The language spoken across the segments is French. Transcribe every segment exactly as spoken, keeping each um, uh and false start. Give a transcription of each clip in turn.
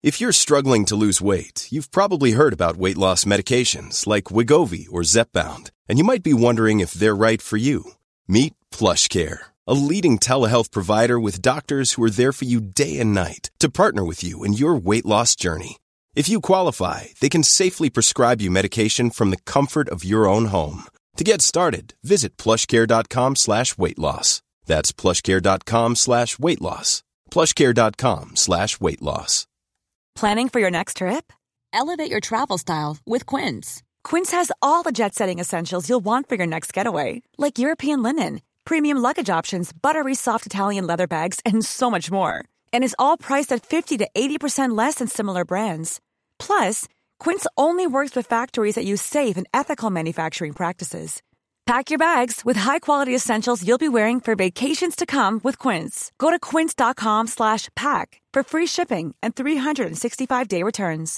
If you're struggling to lose weight, you've probably heard about weight loss medications like Wegovy or Zepbound, and you might be wondering if they're right for you. Meet PlushCare, a leading telehealth provider with doctors who are there for you day and night to partner with you in your weight loss journey. If you qualify, they can safely prescribe you medication from the comfort of your own home. To get started, visit plushcare.com slash weight loss. That's plushcare.com slash weight loss. plushcare.com slash weight loss. Planning for your next trip? Elevate your travel style with Quince. Quince has all the jet-setting essentials you'll want for your next getaway, like European linen, premium luggage options, buttery soft Italian leather bags, and so much more. And is all priced at fifty to eighty percent less than similar brands. Plus, Quince only works with factories that use safe and ethical manufacturing practices. Pack your bags with high-quality essentials you'll be wearing for vacations to come with Quince. Go to quince.com slash pack for free shipping and three sixty-five day returns.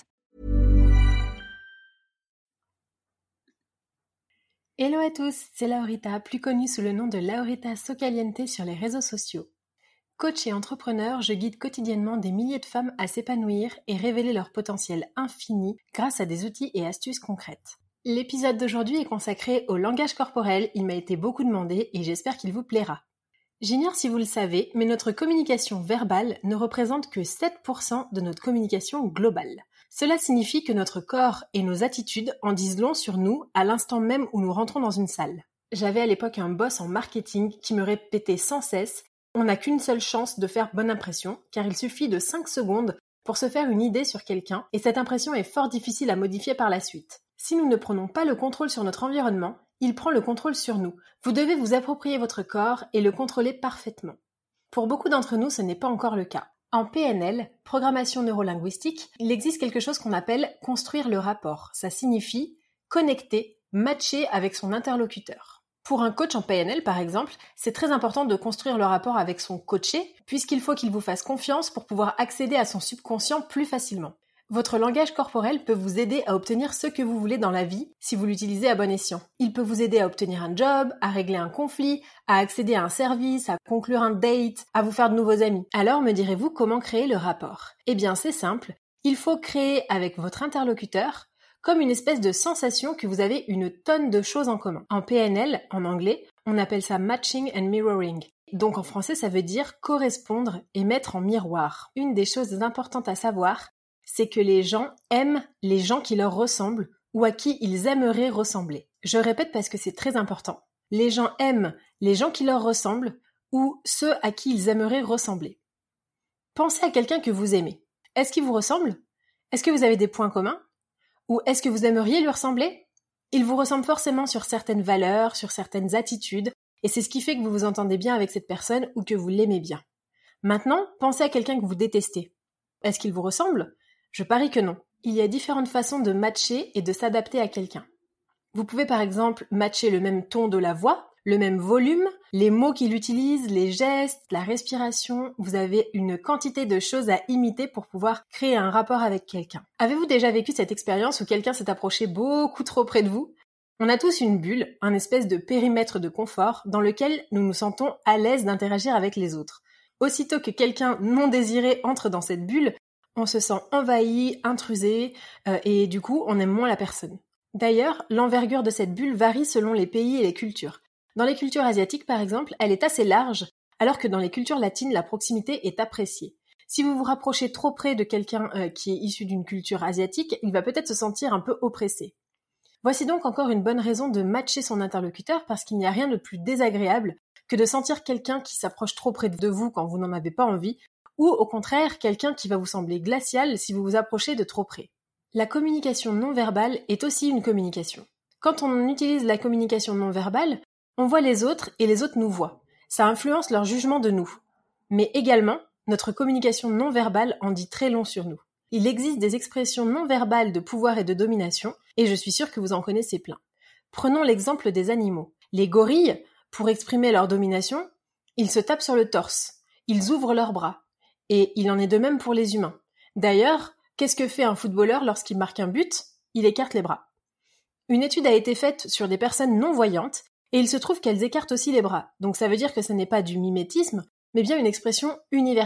Hello à tous, c'est Laurita, plus connue sous le nom de Laurita Socaliente sur les réseaux sociaux. Coach et entrepreneur, je guide quotidiennement des milliers de femmes à s'épanouir et révéler leur potentiel infini grâce à des outils et astuces concrètes. L'épisode d'aujourd'hui est consacré au langage corporel, il m'a été beaucoup demandé et j'espère qu'il vous plaira. J'ignore si vous le savez, mais notre communication verbale ne représente que sept pour cent de notre communication globale. Cela signifie que notre corps et nos attitudes en disent long sur nous à l'instant même où nous rentrons dans une salle. J'avais à l'époque un boss en marketing qui me répétait sans cesse « On n'a qu'une seule chance de faire bonne impression, car il suffit de cinq secondes pour se faire une idée sur quelqu'un et cette impression est fort difficile à modifier par la suite. Si nous ne prenons pas le contrôle sur notre environnement, il prend le contrôle sur nous. Vous devez vous approprier votre corps et le contrôler parfaitement. Pour beaucoup d'entre nous, ce n'est pas encore le cas. En P N L, programmation neurolinguistique, il existe quelque chose qu'on appelle construire le rapport. Ça signifie connecter, matcher avec son interlocuteur. Pour un coach en P N L, par exemple, c'est très important de construire le rapport avec son coaché, puisqu'il faut qu'il vous fasse confiance pour pouvoir accéder à son subconscient plus facilement. Votre langage corporel peut vous aider à obtenir ce que vous voulez dans la vie si vous l'utilisez à bon escient. Il peut vous aider à obtenir un job, à régler un conflit, à accéder à un service, à conclure un date, à vous faire de nouveaux amis. Alors me direz-vous comment créer le rapport ? Eh bien c'est simple, il faut créer avec votre interlocuteur comme une espèce de sensation que vous avez une tonne de choses en commun. En P N L, en anglais, on appelle ça matching and mirroring. Donc en français, ça veut dire correspondre et mettre en miroir. Une des choses importantes à savoir, c'est que les gens aiment les gens qui leur ressemblent ou à qui ils aimeraient ressembler. Je répète parce que c'est très important. Les gens aiment les gens qui leur ressemblent ou ceux à qui ils aimeraient ressembler. Pensez à quelqu'un que vous aimez. Est-ce qu'il vous ressemble ? Est-ce que vous avez des points communs ? Ou est-ce que vous aimeriez lui ressembler ? Il vous ressemble forcément sur certaines valeurs, sur certaines attitudes, et c'est ce qui fait que vous vous entendez bien avec cette personne ou que vous l'aimez bien. Maintenant, pensez à quelqu'un que vous détestez. Est-ce qu'il vous ressemble ? Je parie que non. Il y a différentes façons de matcher et de s'adapter à quelqu'un. Vous pouvez par exemple matcher le même ton de la voix, le même volume, les mots qu'il utilise, les gestes, la respiration. Vous avez une quantité de choses à imiter pour pouvoir créer un rapport avec quelqu'un. Avez-vous déjà vécu cette expérience où quelqu'un s'est approché beaucoup trop près de vous ? On a tous une bulle, un espèce de périmètre de confort dans lequel nous nous sentons à l'aise d'interagir avec les autres. Aussitôt que quelqu'un non désiré entre dans cette bulle, on se sent envahi, intrusé, euh, et du coup, on aime moins la personne. D'ailleurs, l'envergure de cette bulle varie selon les pays et les cultures. Dans les cultures asiatiques, par exemple, elle est assez large, alors que dans les cultures latines, la proximité est appréciée. Si vous vous rapprochez trop près de quelqu'un euh, qui est issu d'une culture asiatique, il va peut-être se sentir un peu oppressé. Voici donc encore une bonne raison de matcher son interlocuteur, parce qu'il n'y a rien de plus désagréable que de sentir quelqu'un qui s'approche trop près de vous quand vous n'en avez pas envie, ou au contraire, quelqu'un qui va vous sembler glacial si vous vous approchez de trop près. La communication non verbale est aussi une communication. Quand on utilise la communication non verbale, on voit les autres et les autres nous voient. Ça influence leur jugement de nous. Mais également, notre communication non verbale en dit très long sur nous. Il existe des expressions non verbales de pouvoir et de domination, et je suis sûre que vous en connaissez plein. Prenons l'exemple des animaux. Les gorilles, pour exprimer leur domination, ils se tapent sur le torse, ils ouvrent leurs bras. Et il en est de même pour les humains. D'ailleurs, qu'est-ce que fait un footballeur lorsqu'il marque un but ? Il écarte les bras. Une étude a été faite sur des personnes non-voyantes, et il se trouve qu'elles écartent aussi les bras. Donc ça veut dire que ce n'est pas du mimétisme, mais bien une expression universelle.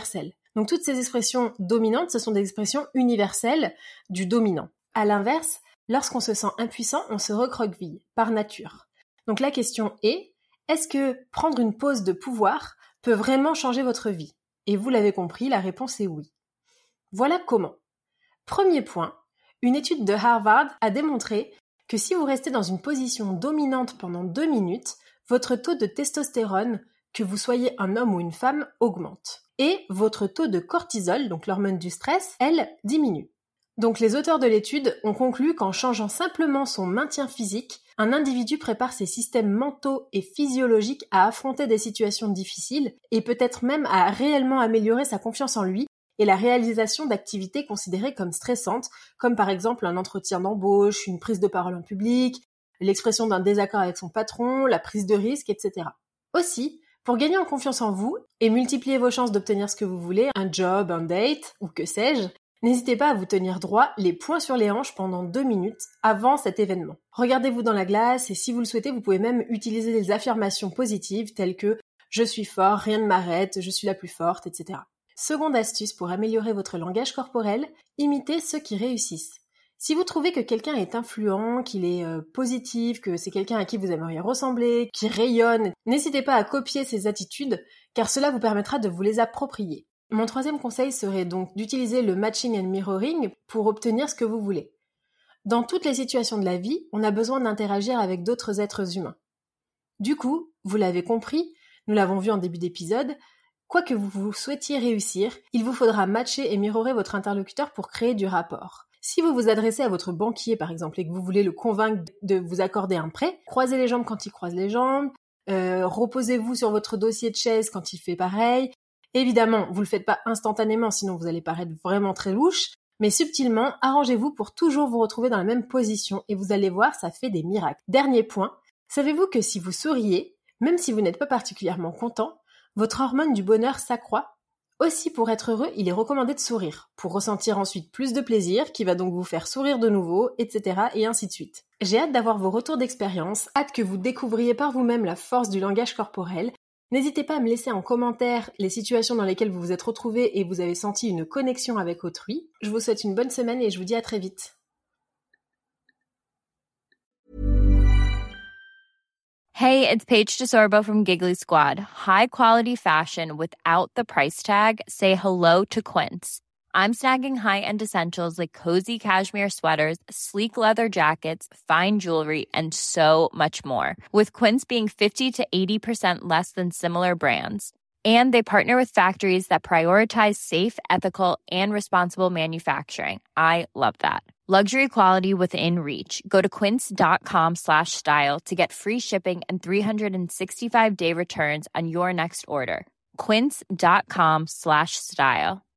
Donc toutes ces expressions dominantes, ce sont des expressions universelles du dominant. À l'inverse, lorsqu'on se sent impuissant, on se recroqueville, par nature. Donc la question est, est-ce que prendre une pause de pouvoir peut vraiment changer votre vie ? Et vous l'avez compris, la réponse est oui. Voilà comment. Premier point, une étude de Harvard a démontré que si vous restez dans une position dominante pendant deux minutes, votre taux de testostérone, que vous soyez un homme ou une femme, augmente. Et votre taux de cortisol, donc l'hormone du stress, elle, diminue. Donc les auteurs de l'étude ont conclu qu'en changeant simplement son maintien physique, un individu prépare ses systèmes mentaux et physiologiques à affronter des situations difficiles et peut-être même à réellement améliorer sa confiance en lui et la réalisation d'activités considérées comme stressantes, comme par exemple un entretien d'embauche, une prise de parole en public, l'expression d'un désaccord avec son patron, la prise de risque, et cetera. Aussi, pour gagner en confiance en vous et multiplier vos chances d'obtenir ce que vous voulez, un job, un date ou que sais-je, n'hésitez pas à vous tenir droit, les poings sur les hanches pendant deux minutes avant cet événement. Regardez-vous dans la glace et si vous le souhaitez, vous pouvez même utiliser des affirmations positives telles que « je suis fort, rien ne m'arrête, je suis la plus forte », et cetera. Seconde astuce pour améliorer votre langage corporel, imitez ceux qui réussissent. Si vous trouvez que quelqu'un est influent, qu'il est euh, positif, que c'est quelqu'un à qui vous aimeriez ressembler, qui rayonne, n'hésitez pas à copier ses attitudes, car cela vous permettra de vous les approprier. Mon troisième conseil serait donc d'utiliser le matching and mirroring pour obtenir ce que vous voulez. Dans toutes les situations de la vie, on a besoin d'interagir avec d'autres êtres humains. Du coup, vous l'avez compris, nous l'avons vu en début d'épisode, quoi que vous, vous souhaitiez réussir, il vous faudra matcher et mirrorer votre interlocuteur pour créer du rapport. Si vous vous adressez à votre banquier par exemple et que vous voulez le convaincre de vous accorder un prêt, croisez les jambes quand il croise les jambes, euh, reposez-vous sur votre dossier de chaise quand il fait pareil. Évidemment, vous le faites pas instantanément, sinon vous allez paraître vraiment très louche, mais subtilement, arrangez-vous pour toujours vous retrouver dans la même position et vous allez voir, ça fait des miracles. Dernier point, savez-vous que si vous souriez, même si vous n'êtes pas particulièrement content, votre hormone du bonheur s'accroît? Aussi, pour être heureux, il est recommandé de sourire, pour ressentir ensuite plus de plaisir, qui va donc vous faire sourire de nouveau, et cetera, et ainsi de suite. J'ai hâte d'avoir vos retours d'expérience, hâte que vous découvriez par vous-même la force du langage corporel. N'hésitez pas à me laisser en commentaire les situations dans lesquelles vous vous êtes retrouvés et vous avez senti une connexion avec autrui. Je vous souhaite une bonne semaine et je vous dis à très vite. Hey, it's Paige DeSorbo from Giggly Squad. High quality fashion without the price tag. Say hello to Quince. I'm snagging high-end essentials like cozy cashmere sweaters, sleek leather jackets, fine jewelry, and so much more. With Quince being fifty to eighty percent less than similar brands. And they partner with factories that prioritize safe, ethical, and responsible manufacturing. I love that. Luxury quality within reach. Go to quince.com slash style to get free shipping and three sixty-five day returns on your next order. Quince.com slash style.